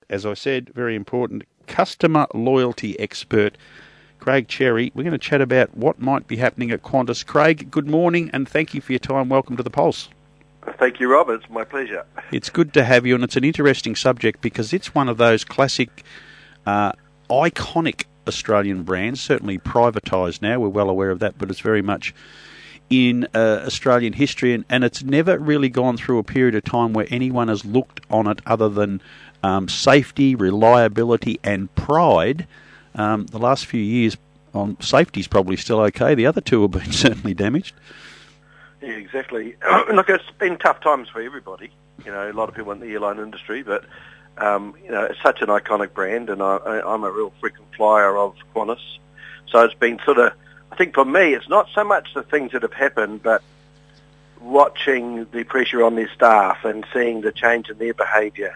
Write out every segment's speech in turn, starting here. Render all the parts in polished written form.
as I said, very important, customer loyalty expert, Craig Cherry. We're going to chat about what might be happening at Qantas. Craig, good morning and thank you for your time. Welcome to the Pulse. Thank you, Rob. It's my pleasure. It's good to have you, and it's an interesting subject because it's one of those classic, iconic Australian brands, certainly privatised now, we're well aware of that, but it's very much in Australian history, and it's never really gone through a period of time where anyone has looked on it other than safety, reliability and pride. The last few years, safety's probably still okay. The other two have been certainly damaged. Yeah, exactly. Look, it's been tough times for everybody. You know, a lot of people in the airline industry, but, you know, it's such an iconic brand, and I'm a real frequent flyer of Qantas. So it's been sort of, I think for me, it's not so much the things that have happened, but watching the pressure on their staff and seeing the change in their behaviour.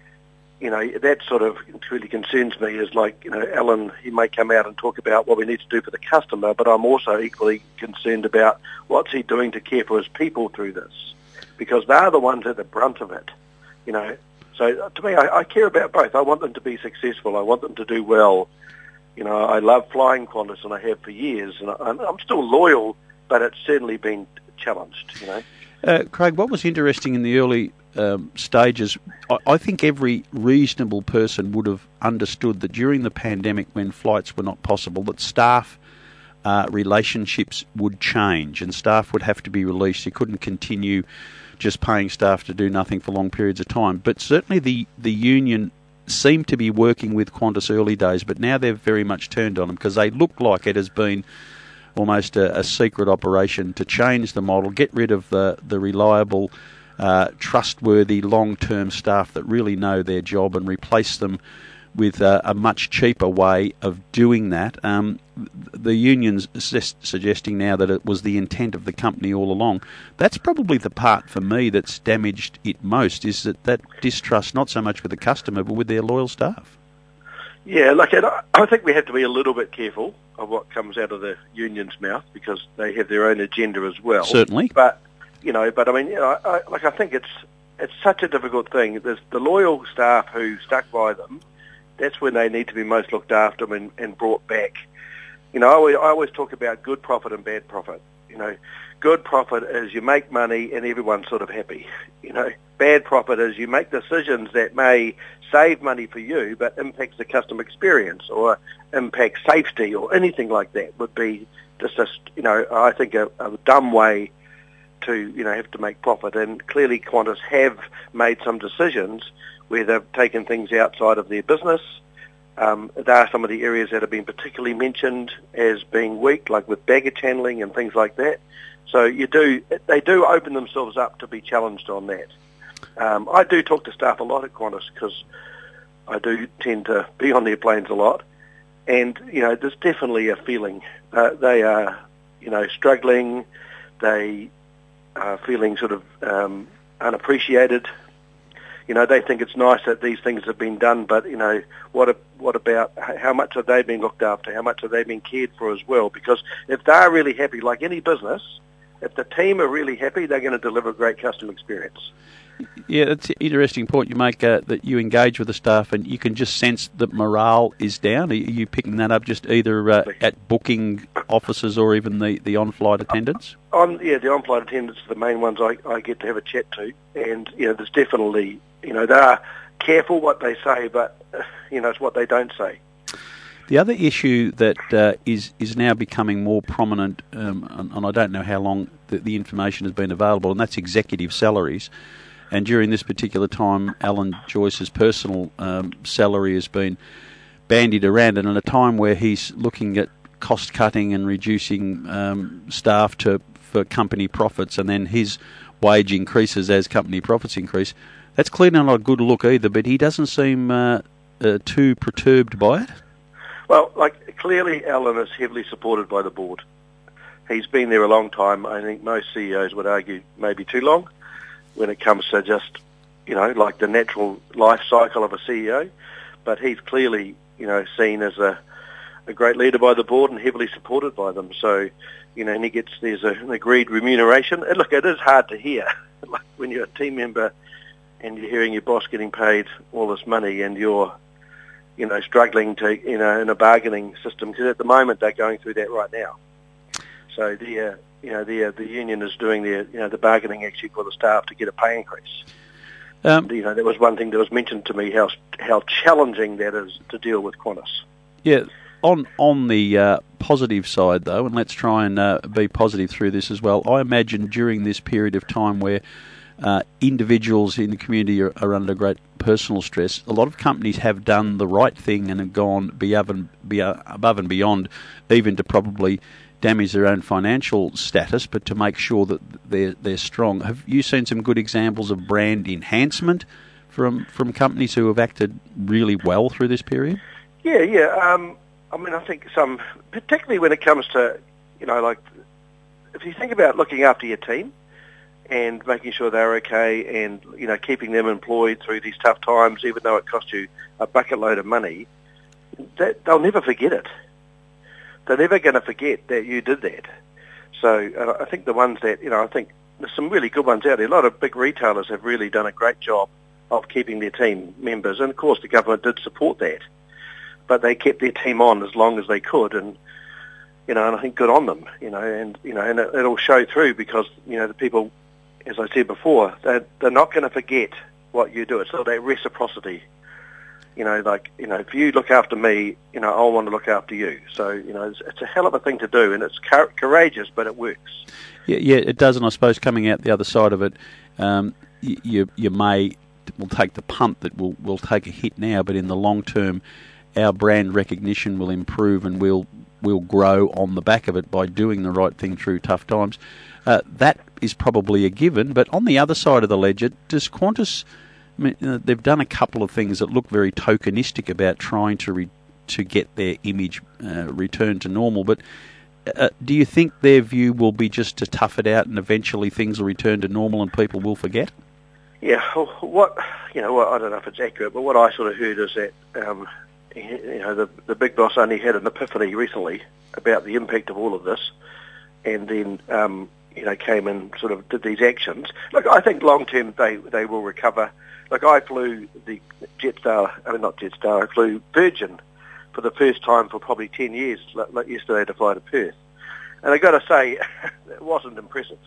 You know, that sort of really concerns me. Is like, you know, Alan, he may come out and talk about what we need to do for the customer, but I'm also equally concerned about what's he doing to care for his people through this, because they're the ones at the brunt of it, you know. So to me, I care about both. I want them to be successful. I want them to do well. You know, I love flying Qantas, and I have for years, and I'm still loyal, but it's certainly been challenged, you know. Craig, what was interesting in the early stages, I think every reasonable person would have understood that during the pandemic, when flights were not possible, that staff relationships would change and staff would have to be released. You couldn't continue just paying staff to do nothing for long periods of time. But certainly the union seemed to be working with Qantas early days, but now they've very much turned on them because they look like it has been almost a secret operation to change the model, get rid of the reliable, trustworthy, long-term staff that really know their job and replace them with a much cheaper way of doing that. The union's suggesting now that it was the intent of the company all along. That's probably the part for me that's damaged it most, is that distrust, not so much with the customer, but with their loyal staff. Yeah, look, I think we have to be a little bit careful of what comes out of the union's mouth because they have their own agenda as well. Certainly. But I mean, you know, I think it's such a difficult thing. There's the loyal staff who stuck by them. That's when they need to be most looked after and brought back. You know, I always talk about good profit and bad profit. You know, good profit is you make money and everyone's sort of happy. You know, bad profit is you make decisions that may save money for you but impacts the customer experience or impact safety or anything like that would be just you know, I think a dumb way to, you know, have to make profit. And clearly Qantas have made some decisions where they've taken things outside of their business. There are some of the areas that have been particularly mentioned as being weak, like with baggage handling and things like that. So they do open themselves up to be challenged on that. I do talk to staff a lot at Qantas because I do tend to be on their planes a lot. And, you know, there's definitely a feeling they are, you know, struggling. They are feeling sort of unappreciated. You know, they think it's nice that these things have been done, but, you know, what about how much have they been looked after? How much have they been cared for as well? Because if they're really happy, like any business, if the team are really happy, they're going to deliver a great customer experience. Yeah, that's an interesting point you make, that you engage with the staff and you can just sense that morale is down. Are you picking that up just either at booking offices or even the on-flight attendants? The on-flight attendants are the main ones I get to have a chat to. And, you know, there's definitely, you know, they are careful what they say, but, you know, it's what they don't say. The other issue that is now becoming more prominent, and I don't know how long the information has been available, and that's executive salaries. And during this particular time, Alan Joyce's personal salary has been bandied around, and at a time where he's looking at cost cutting and reducing staff for company profits, and then his wage increases as company profits increase, that's clearly not a good look either, but he doesn't seem too perturbed by it. Well, like, clearly Alan is heavily supported by the board. He's been there a long time. I think most CEOs would argue maybe too long when it comes to just, you know, like the natural life cycle of a CEO. But he's clearly, you know, seen as a great leader by the board and heavily supported by them. So, you know, and there's an agreed remuneration. And look, it is hard to hear. Like when you're a team member, and you're hearing your boss getting paid all this money, and you're, struggling to, in a bargaining system, because at the moment they're going through that right now. So the union is doing the bargaining actually for the staff to get a pay increase. That was one thing that was mentioned to me, how challenging that is to deal with Qantas. Yeah. On the positive side, though, and let's try and be positive through this as well, I imagine during this period of time where individuals in the community are under great personal stress, a lot of companies have done the right thing and have gone above and beyond, even to probably damage their own financial status, but to make sure that they're strong. Have you seen some good examples of brand enhancement from companies who have acted really well through this period? Yeah. I think some, particularly when it comes to, if you think about looking after your team and making sure they're okay and, keeping them employed through these tough times, even though it costs you a bucket load of money, they'll never forget it. They're never going to forget that you did that. So I think the ones that, I think there's some really good ones out there. A lot of big retailers have really done a great job of keeping their team members, and of course the government did support that. But they kept their team on as long as they could, and and I think good on them, and it'll show through because the people, as I said before, they're not going to forget what you do. It's sort of that reciprocity, if you look after me, I want to look after you. So it's a hell of a thing to do, and it's courageous, but it works. Yeah, it does, and I suppose coming out the other side of it, you will take the punt that will take a hit now, but in the long term, our brand recognition will improve and we'll grow on the back of it by doing the right thing through tough times. That is probably a given. But on the other side of the ledger, does Qantas? They've done a couple of things that look very tokenistic about trying to get their image returned to normal. But do you think their view will be just to tough it out and eventually things will return to normal and people will forget? Yeah. I don't know if it's accurate, but what I sort of heard is that. The big boss only had an epiphany recently about the impact of all of this, and then came and sort of did these actions. Look, I think long term they will recover. Like I flew the I flew Virgin for the first time for probably 10 years. Like yesterday to fly to Perth, and I got to say it wasn't impressive.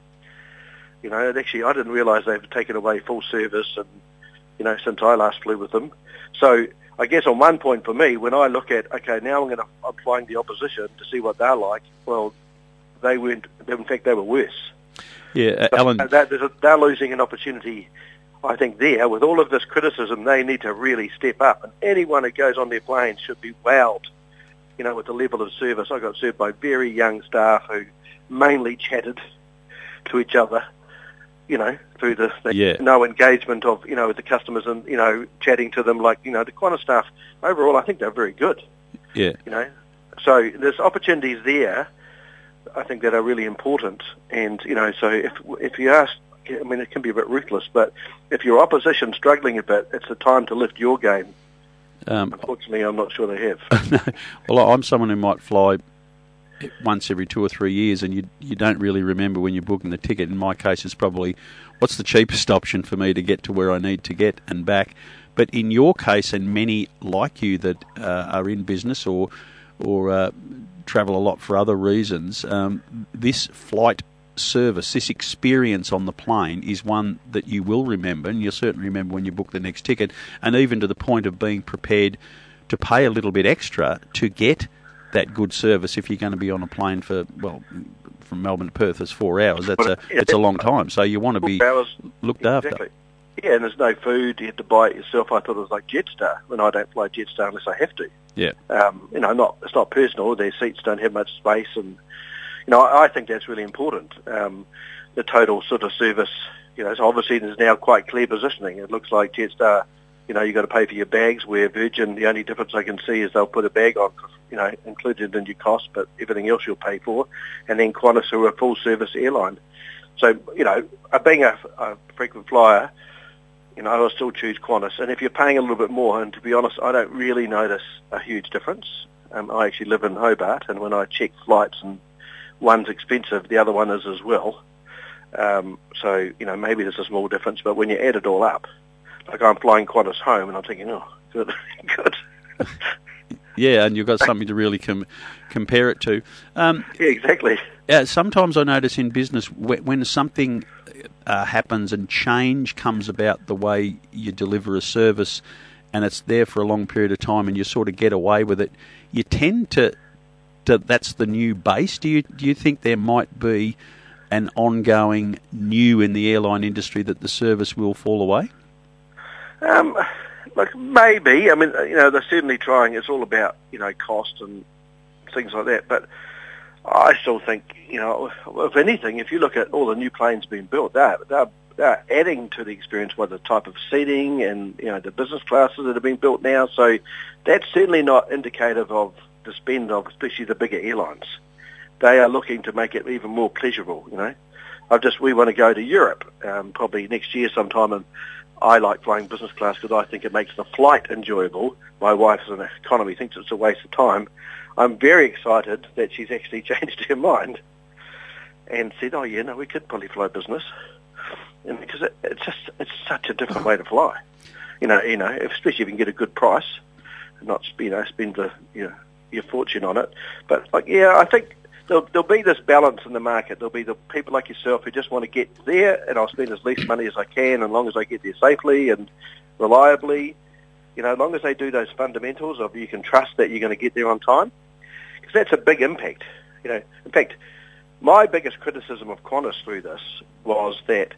Actually I didn't realise they've taken away full service, and since I last flew with them, so. I guess on one point for me, when I look at, okay, now I'm flying the opposition to see what they're like, well, they weren't, in fact, they were worse. Yeah, Alan. They're losing an opportunity, I think, there. With all of this criticism, they need to really step up. And anyone who goes on their plane should be wowed, with the level of service. I got served by very young staff who mainly chatted to each other. Through the no engagement of, with the customers and, chatting to them like, the Qantas staff, overall, I think they're very good. Yeah. So there's opportunities there, I think, that are really important. And, so if you ask, it can be a bit ruthless, but if your opposition's struggling a bit, it's the time to lift your game. Unfortunately, I'm not sure they have. Well, I'm someone who might fly once every 2 or 3 years, and you don't really remember when you're booking the ticket. In my case, it's probably what's the cheapest option for me to get to where I need to get and back. But in your case, and many like you that are in business or travel a lot for other reasons, this flight service, this experience on the plane is one that you will remember, and you'll certainly remember when you book the next ticket, and even to the point of being prepared to pay a little bit extra to get that good service. If you're going to be on a plane for, from Melbourne to Perth, it's 4 hours. It's a long time, so you want to be looked after. Yeah, and there's no food. You have to buy it yourself. I thought it was like Jetstar, when I don't fly Jetstar unless I have to. Yeah. It's not personal. Their seats don't have much space, and I think that's really important. The total sort of service. So obviously there's now quite clear positioning. It looks like Jetstar, you've got to pay for your bags, where Virgin, the only difference I can see is they'll put a bag on, included in your cost, but everything else you'll pay for. And then Qantas, who are a full-service airline. So, being a frequent flyer, I will still choose Qantas. And if you're paying a little bit more, and to be honest, I don't really notice a huge difference. I actually live in Hobart, and when I check flights, and one's expensive, the other one is as well. So, maybe there's a small difference, but when you add it all up, like I'm flying Qantas home and I'm thinking, oh, good, good. Yeah, and you've got something to really compare it to. Yeah, exactly. Sometimes I notice in business when something happens and change comes about the way you deliver a service and it's there for a long period of time and you sort of get away with it, you tend to that's the new base. Do you think there might be an ongoing new in the airline industry that the service will fall away? Look, maybe. I mean, they're certainly trying. It's all about, cost and things like that. But I still think, if anything, if you look at all the new planes being built, they're adding to the experience by the type of seating and, the business classes that are being built now. So that's certainly not indicative of the spend of especially the bigger airlines. They are looking to make it even more pleasurable, we want to go to Europe probably next year sometime, and I like flying business class because I think it makes the flight enjoyable. My wife, as an economy, thinks it's a waste of time. I'm very excited that she's actually changed her mind and said, oh, yeah, no, we could probably fly business. And because it's such a different way to fly. Especially if you can get a good price and not, spend your fortune on it. But, I think there'll be this balance in the market. There'll be the people like yourself who just want to get there, and I'll spend as least money as I can, as long as I get there safely and reliably. As long as they do those fundamentals of you can trust that you're going to get there on time, because that's a big impact. In fact, my biggest criticism of Qantas through this was that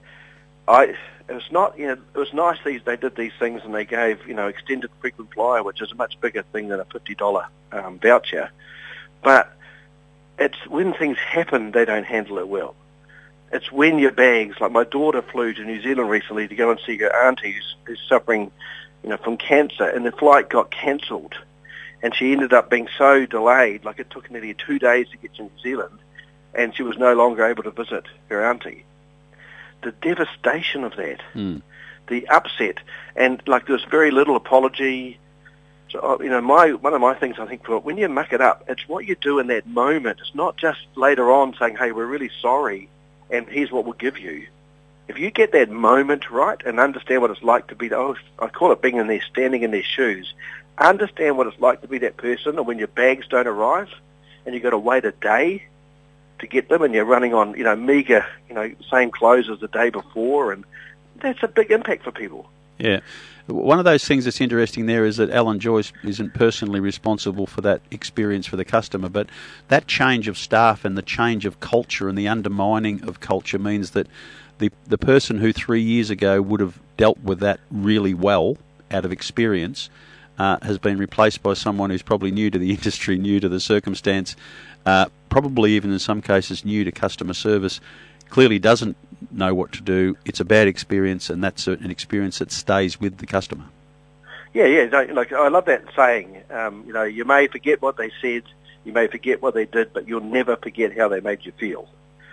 it was nice they did these things and they gave extended frequent flyer, which is a much bigger thing than a $50 voucher, but it's when things happen, they don't handle it well. It's when your bags, like my daughter flew to New Zealand recently to go and see her auntie who's suffering, from cancer, and the flight got cancelled, and she ended up being so delayed, like it took nearly 2 days to get to New Zealand, and she was no longer able to visit her auntie. The devastation of that, the upset, and there's very little apology. So, one of my things I think, when you muck it up, it's what you do in that moment. It's not just later on saying, hey, we're really sorry, and here's what we'll give you. If you get that moment right and understand what it's like to be, I call it being in there, standing in their shoes, understand what it's like to be that person, and when your bags don't arrive, and you've got to wait a day to get them, and you're running on, meager, same clothes as the day before, and that's a big impact for people. Yeah. One of those things that's interesting there is that Alan Joyce isn't personally responsible for that experience for the customer, but that change of staff and the change of culture and the undermining of culture means that the person who 3 years ago would have dealt with that really well out of experience has been replaced by someone who's probably new to the industry, new to the circumstance, probably even in some cases new to customer service, clearly doesn't know what to do. It's a bad experience, and that's an experience that stays with the customer. Yeah. I love that saying. You may forget what they said, you may forget what they did, but you'll never forget how they made you feel.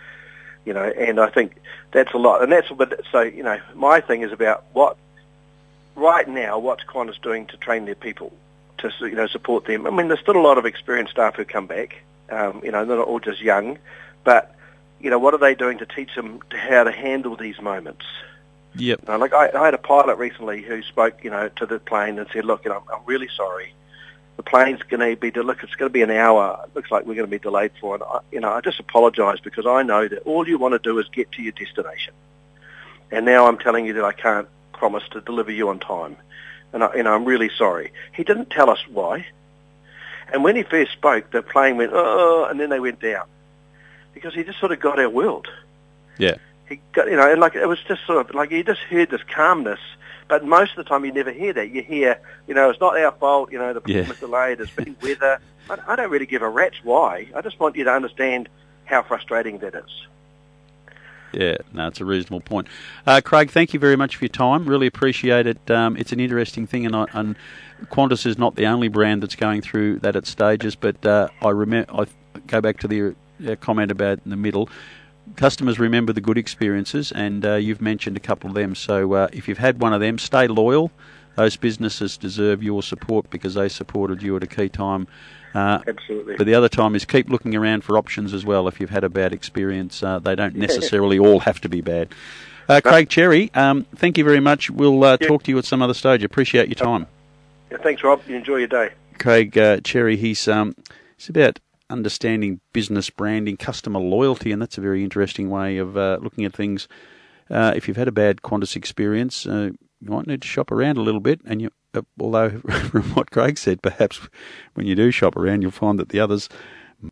And I think that's a lot. And my thing is about what's Qantas doing to train their people, to support them. I mean, there's still a lot of experienced staff who come back. They're not all just young, but what are they doing to teach them how to handle these moments? Yep. I had a pilot recently who spoke, to the plane and said, look, I'm really sorry. The plane's going to be, it's going to be an hour. It looks like we're going to be delayed for it. I just apologise because I know that all you want to do is get to your destination. And now I'm telling you that I can't promise to deliver you on time. And I'm really sorry. He didn't tell us why. And when he first spoke, the plane went, oh, and then they went down. Because he just sort of got our world. Yeah. He got, it was just sort of like you just heard this calmness, but most of the time you never hear that. You hear, it's not our fault, the plane was delayed, it's been weather. I don't really give a rat's why. I just want you to understand how frustrating that is. Yeah, no, it's a reasonable point. Craig, thank you very much for your time. Really appreciate it. It's an interesting thing, and Qantas is not the only brand that's going through that at stages, but I go back to the comment about in the middle. Customers remember the good experiences, and you've mentioned a couple of them. So if you've had one of them, stay loyal. those businesses deserve your support because they supported you at a key time. Absolutely. But the other time is keep looking around for options as well. If you've had a bad experience, they don't necessarily all have to be bad. Craig Cherry, thank you very much. We'll talk to you at some other stage. Appreciate your time. Yeah, thanks, Rob. You enjoy your day. Craig Cherry, he's about understanding business branding, customer loyalty, and that's a very interesting way of looking at things. If you've had a bad Qantas experience, you might need to shop around a little bit, and although from what Craig said, perhaps when you do shop around, you'll find that the others